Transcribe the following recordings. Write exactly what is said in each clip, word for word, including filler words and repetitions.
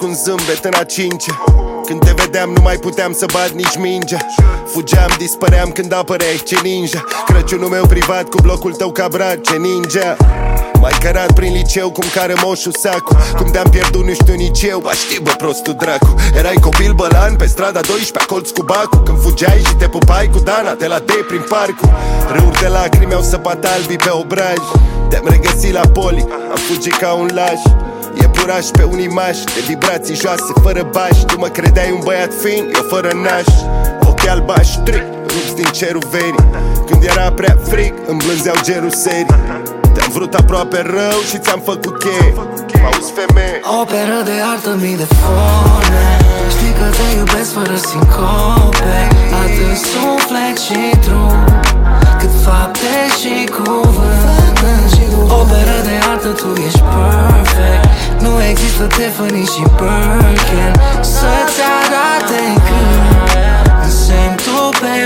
cu un zâmbet în a cincea. Când te vedeam nu mai puteam să bat nici mingea. Fugeam, dispăream când apăreai ce ninja. Crăciunul meu privat cu blocul tău ca brace ninja. Mai cărat prin liceu cum care moșul sacu. Cum te-am pierdut nu știu nici eu. Ba știi bă prostul dracu. Erai copil bălan pe strada doisprezece colț cu bacu. Când fugeai și te pupai cu Dana de la D prin parcul. Râuri de lacrimi au săpat albii pe obraj. Te-am regăsit la poli, am fugit ca un laș. E puraș pe un imaj de vibrații joase fără bași. Tu mă credeai un băiat fin, eu fără naș. Ochi albași strict, rupți din cerul verii. Când era prea frig, îmi blânzeau gerul serii. Te-am vrut aproape rău și ți-am făcut cheie. M-auzi femeie? Operă de artă, mii de forme. Știi că te iubesc fără sincope. Atât suflet și drum, cât fapte și cuvânt. Operă de artă, tu ești perfect. Nu există Tiffany și Birkin să-ți arate când însemni tu pe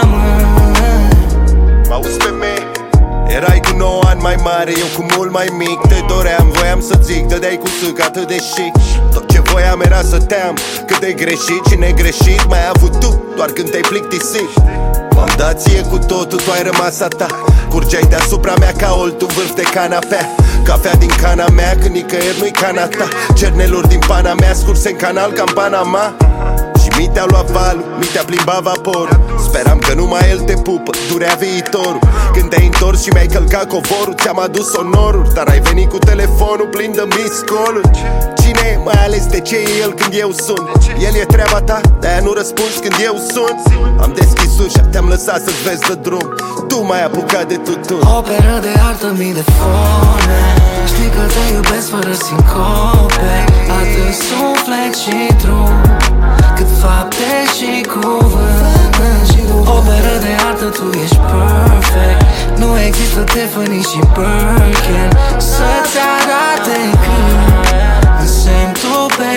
pământ. M-auzi femeie? Erai cu nouă ani mai mare, eu cu mult mai mic. Te doream, voiam să zic, dădeai cu sâc atât de chic. Tot ce voiam era să te-am, cât de greșit și negreșit mai ai avut tu, doar când te-ai plictisit. M-am dat ție cu totul, tu ai rămas a ta. Curgeai deasupra mea ca olt, un vârf de canapea. Cafea din cana mea, când nicăieri nu-i cana ta. Cerneluri din pana mea, scurse în canal ca în Panama. Și mi te-a luat valul, mi te-a plimbat vaporul. Speram că numai el te pupă, durea viitorul. Când te-ai întors și mi-ai călcat covorul, ți-am adus onoruri, dar ai venit cu telefonul plin de miss call-uri. Cine e, mai ales de ce e el când eu sun? El e treaba ta, de-aia nu răspunzi când eu sun. Am deschis ușa, te-am lăsat să-ți vezi de drum. Tu m-ai apucat de tutun. Operă de artă, mii de forme. Știi că te iubesc fără sincope. Atât suflet și drum, cât fapte și cuvânt. Operă de artă, tu ești perfect. Nu există Tiffany și Birkin să-ți arate când însemni tu pe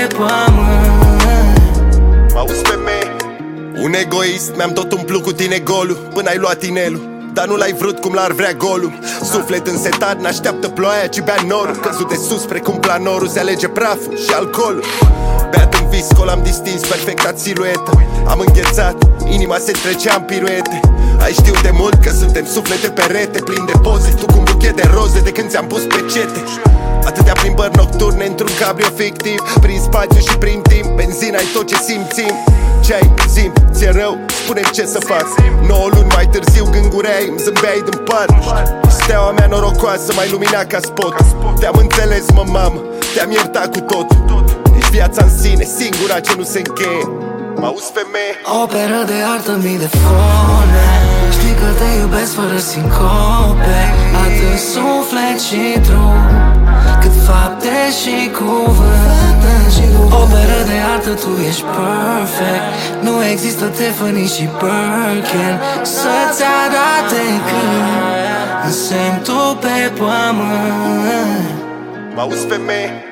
pământ. M-auzi femeie? Un egoist, mi-am tot umplut cu tine golul până ai luat inelul. Dar nu l-ai vrut cum l-ar vrea golul. Suflet însetat, n-așteaptă ploaia, ci bea norul. Căzut de sus precum planorul, se alege praful și alcoolul. Beat în viscol, am distins perfecta siluetă. Am înghețat, inima se trecea în piruete. Ai știut de mult că suntem suflete perete, plin de poze, tu cu un buchet de roze de când ți-am pus pecete. Atâtea plimbări nocturne într-un cabrio fictiv, prin spațiu și prin timp, benzina-i tot ce simțim. Ce-ai, zim, ți-e rău, spune ce să fac. Nouă luni mai târziu gângureai, îmi zâmbeai din par. Steaua mea norocoasă mai lumina ca spot. Te-am înțeles, mă, mamă, te-am iertat cu totul. Ești viața în sine, singura ce nu se încheie. M-auzi femeie? Operă de artă, mii de forme. Știi că te iubesc fără sincope. Atât suflet și drum, cât fapte și cuvânt. Operă de artă, tu ești perfect. Nu există Tiffany și Birkin să-ți arate când însemni tu pe pământ. M-auzi femeie?